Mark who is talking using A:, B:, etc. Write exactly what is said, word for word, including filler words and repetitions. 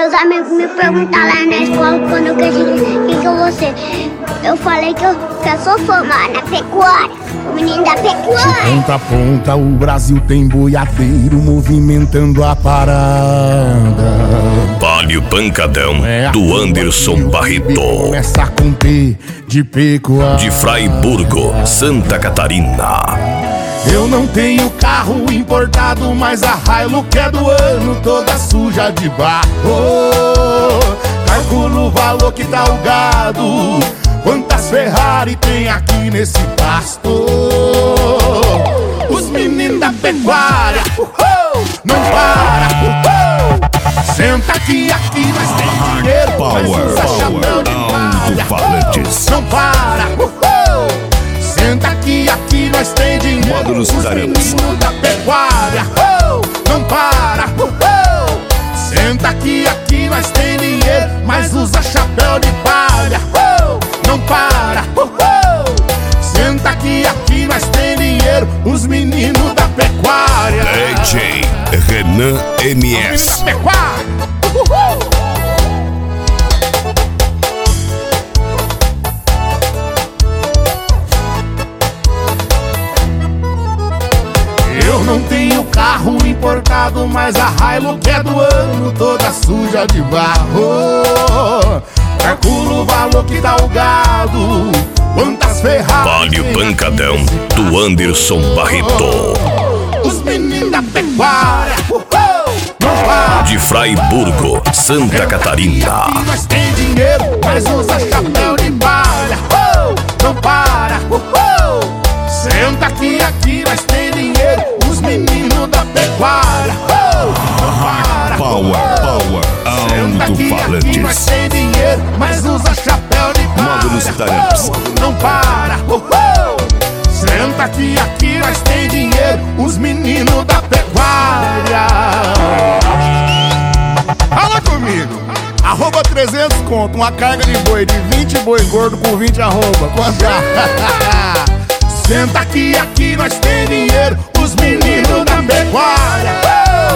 A: Meus amigos me perguntaram lá na escola quando eu cresci, o que que eu vou ser? Eu falei que eu, que eu sou formada na pecuária, o menino da pecuária.
B: De ponta a ponta o Brasil tem boiadeiro movimentando a parada.
C: Palio Pancadão,
B: É
C: do Anderson Barreto.
B: Começa com P de pecuária.
C: De Fraiburgo, Santa Catarina.
B: Eu não tenho carro importado, mas a Hilux é do ano, toda suja de barro. Calculo o valor que dá o gado, quantas Ferrari tem aqui nesse pasto. Os meninos da pecuária, uhul, não para, uhul. Senta aqui, aqui nós tem dinheiro, mas usa chapéu de palha. Não para, uhul. Senta aqui, aqui nós tem dinheiro.
C: Módulos
B: Os meninos da pecuária, oh, não para, oh, oh. Senta aqui, aqui nós tem dinheiro, mas usa chapéu de palha, oh, não para, oh, oh. Senta aqui, aqui nós tem dinheiro. Os meninos da pecuária.
C: D J Renan M S.
B: Os meninos da pecuária, uhul. Eu não tenho carro importado, mas a Hilux é do ano, toda suja de barro. Calculo o valor que dá o gado, quantas Ferrari.
C: Palio Pancadão, do Anderson Barreto.
B: Os meninos da pecuária, uhul, não para.
C: De Fraiburgo, Santa Catarina.
B: Aqui nós tem dinheiro, mas usa chapéu de palha, oh, não para, uhul. Senta aqui, aqui nós tem dinheiro. Os meninos da pecuária, oh, não para,
C: Power, power,
B: senta aqui, aqui nós
C: alto-falantes.
B: tem dinheiro, mas usa chapéu de palha,
C: Módulos Taramps.
B: oh, não para, uhul. Senta aqui, aqui nós tem dinheiro. Os meninos da pecuária. Fala comigo. Arroba trezentos conto, uma carga de boi de vinte boi gordo com vinte arroba. Quanto? Senta aqui, aqui nós tem dinheiro. Os meninos da pecuária,